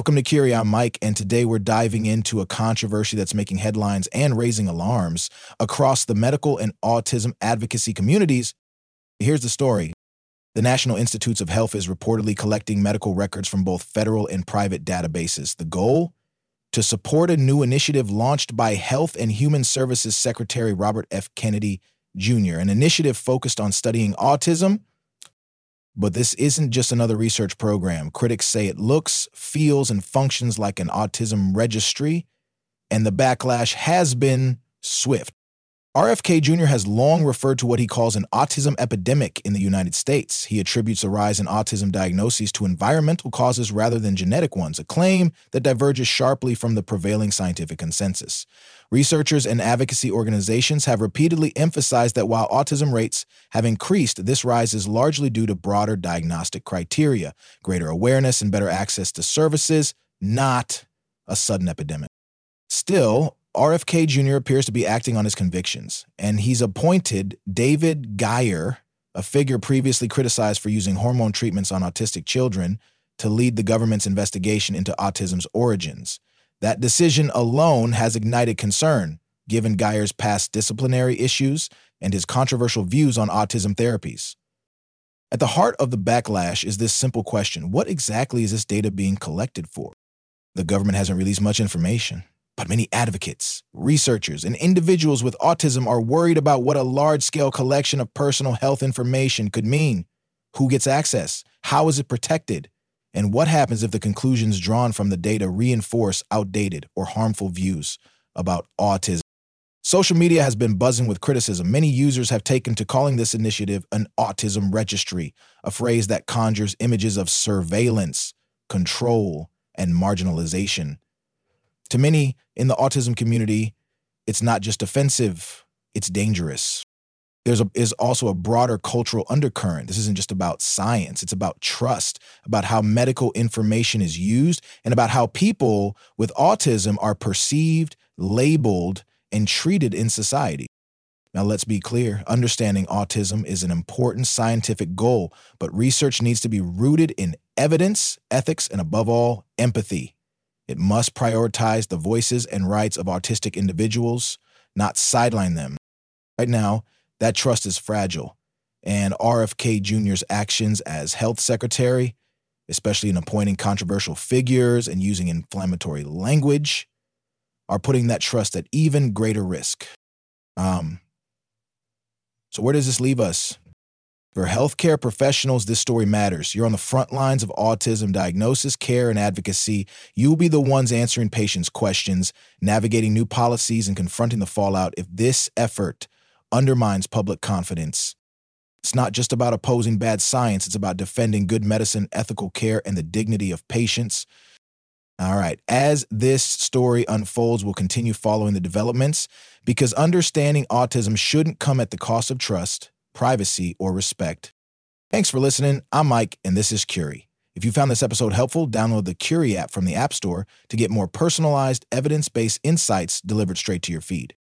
Welcome to Curie. I'm Mike, and today we're diving into a controversy that's making headlines and raising alarms across the medical and autism advocacy communities. Here's the story. The National Institutes of Health is reportedly collecting medical records from both federal and private databases. The goal? To support a new initiative launched by Health and Human Services Secretary Robert F. Kennedy Jr., an initiative focused on studying autism. But this isn't just another research program. Critics say it looks, feels, and functions like an autism registry, and the backlash has been swift. RFK Jr. has long referred to what he calls an autism epidemic in the United States. He attributes the rise in autism diagnoses to environmental causes rather than genetic ones, a claim that diverges sharply from the prevailing scientific consensus. Researchers and advocacy organizations have repeatedly emphasized that while autism rates have increased, this rise is largely due to broader diagnostic criteria, greater awareness, and better access to services, not a sudden epidemic. Still, RFK Jr. appears to be acting on his convictions, and he's appointed David Geyer, a figure previously criticized for using hormone treatments on autistic children, to lead the government's investigation into autism's origins. That decision alone has ignited concern, given Geyer's past disciplinary issues and his controversial views on autism therapies. At the heart of the backlash is this simple question: what exactly is this data being collected for? The government hasn't released much information, but many advocates, researchers, and individuals with autism are worried about what a large-scale collection of personal health information could mean. Who gets access? How is it protected? And what happens if the conclusions drawn from the data reinforce outdated or harmful views about autism? Social media has been buzzing with criticism. Many users have taken to calling this initiative an autism registry, a phrase that conjures images of surveillance, control, and marginalization. To many in the autism community, it's not just offensive, it's dangerous. There's also a broader cultural undercurrent. This isn't just about science. It's about trust, about how medical information is used, and about how people with autism are perceived, labeled, and treated in society. Now, let's be clear. Understanding autism is an important scientific goal, but research needs to be rooted in evidence, ethics, and above all, empathy. It must prioritize the voices and rights of autistic individuals, not sideline them. Right now, that trust is fragile, and RFK Jr.'s actions as health secretary, especially in appointing controversial figures and using inflammatory language, are putting that trust at even greater risk. So where does this leave us? For healthcare professionals, this story matters. You're on the front lines of autism diagnosis, care, and advocacy. You'll be the ones answering patients' questions, navigating new policies, and confronting the fallout if this effort undermines public confidence. It's not just about opposing bad science. It's about defending good medicine, ethical care, and the dignity of patients. All right. As this story unfolds, we'll continue following the developments because understanding autism shouldn't come at the cost of trust, privacy, or respect. Thanks for listening. I'm Mike, and this is Curie. If you found this episode helpful, download the Curie app from the App Store to get more personalized, evidence-based insights delivered straight to your feed.